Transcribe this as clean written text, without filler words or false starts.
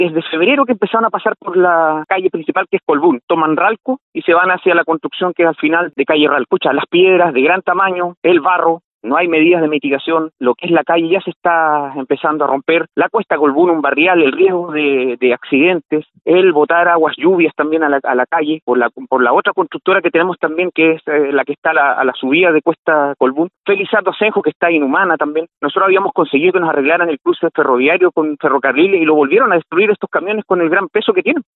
desde febrero que empezaron a pasar por la calle principal que es Colbún, toman Ralco y se van hacia la construcción que es al final de calle Ralco. Escucha, las piedras de gran tamaño, el barro, no hay medidas de mitigación, lo que es la calle ya se está empezando a romper, la cuesta Colbún, un barrial, el riesgo de accidentes, el botar aguas lluvias también a la calle, por la otra constructora que tenemos también, que es la que está a la subida de cuesta Colbún, Felizardo Asenjo, que está inhumana también. Nosotros habíamos conseguido que nos arreglaran el cruce ferroviario con ferrocarriles y lo volvieron a destruir estos camiones con el gran peso que tienen.